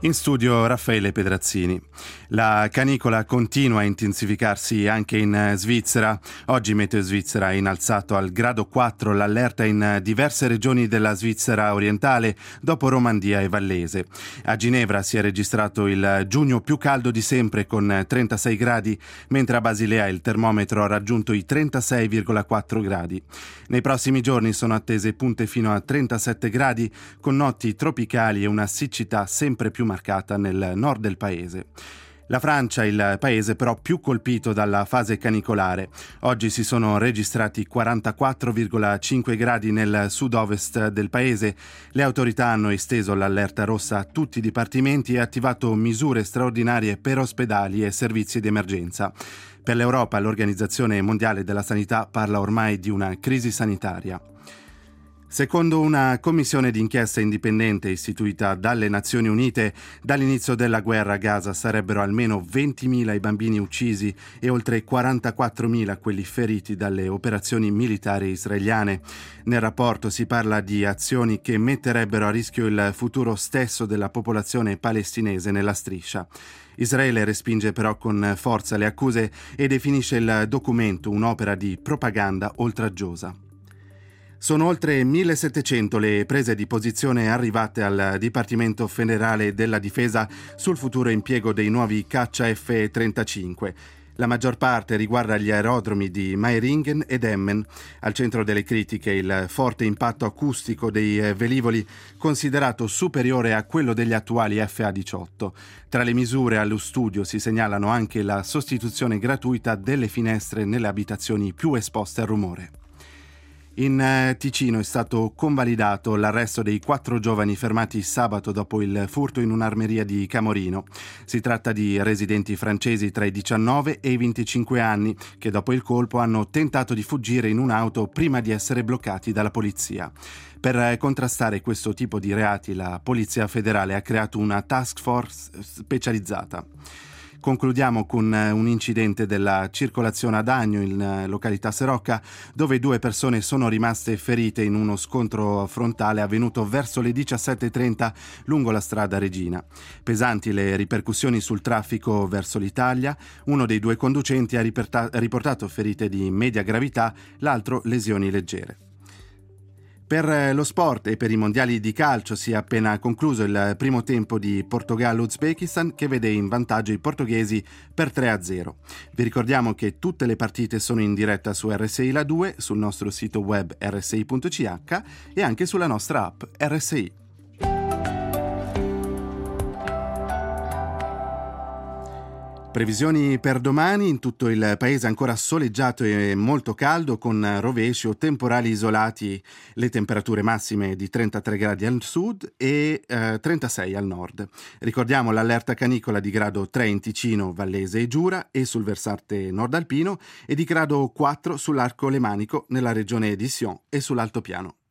In studio Raffaele Pedrazzini. La canicola continua a intensificarsi anche in Svizzera. Oggi Meteo Svizzera ha innalzato al grado 4 l'allerta in diverse regioni della Svizzera orientale, dopo Romandia e Vallese. A Ginevra si è registrato il giugno più caldo di sempre con 36 gradi, mentre a Basilea il termometro ha raggiunto i 36,4 gradi. Nei prossimi giorni sono attese punte fino a 37 gradi, con notti tropicali e una siccità sempre più marcata nel nord del paese. La Francia, il paese però più colpito dalla fase canicolare. Oggi si sono registrati 44,5 gradi nel sud-ovest del paese. Le autorità hanno esteso l'allerta rossa a tutti i dipartimenti e attivato misure straordinarie per ospedali e servizi di emergenza. Per l'Europa, l'Organizzazione Mondiale della Sanità parla ormai di una crisi sanitaria. Secondo una commissione d'inchiesta indipendente istituita dalle Nazioni Unite, dall'inizio della guerra a Gaza sarebbero almeno 20.000 i bambini uccisi e oltre 44.000 quelli feriti dalle operazioni militari israeliane. Nel rapporto si parla di azioni che metterebbero a rischio il futuro stesso della popolazione palestinese nella striscia. Israele respinge però con forza le accuse e definisce il documento un'opera di propaganda oltraggiosa. Sono oltre 1.700 le prese di posizione arrivate al Dipartimento Federale della Difesa sul futuro impiego dei nuovi caccia F-35. La maggior parte riguarda gli aerodromi di Meiringen ed Emmen. Al centro delle critiche il forte impatto acustico dei velivoli, considerato superiore a quello degli attuali FA-18. Tra le misure allo studio si segnalano anche la sostituzione gratuita delle finestre nelle abitazioni più esposte al rumore. In Ticino è stato convalidato l'arresto dei 4 giovani fermati sabato dopo il furto in un'armeria di Camorino. Si tratta di residenti francesi tra i 19 e i 25 anni che dopo il colpo hanno tentato di fuggire in un'auto prima di essere bloccati dalla polizia. Per contrastare questo tipo di reati la Polizia Federale ha creato una task force specializzata. Concludiamo con un incidente della circolazione ad Agno in località Serocca, dove 2 persone sono rimaste ferite in uno scontro frontale avvenuto verso le 17:30 lungo la strada Regina. Pesanti le ripercussioni sul traffico verso l'Italia. Uno dei 2 conducenti ha riportato ferite di media gravità, l'altro lesioni leggere. Per lo sport e per i mondiali di calcio si è appena concluso il primo tempo di Portogallo-Uzbekistan, che vede in vantaggio i portoghesi per 3-0. Vi ricordiamo che tutte le partite sono in diretta su RSI La 2, sul nostro sito web rsi.ch e anche sulla nostra app RSI. Previsioni per domani: in tutto il paese ancora soleggiato e molto caldo, con rovesci o temporali isolati, le temperature massime di 33 gradi al sud e 36 al nord. Ricordiamo l'allerta canicola di grado 3 in Ticino, Vallese e Giura e sul versante nord alpino, e di grado 4 sull'arco Lemanico nella regione di Sion e sull'altopiano.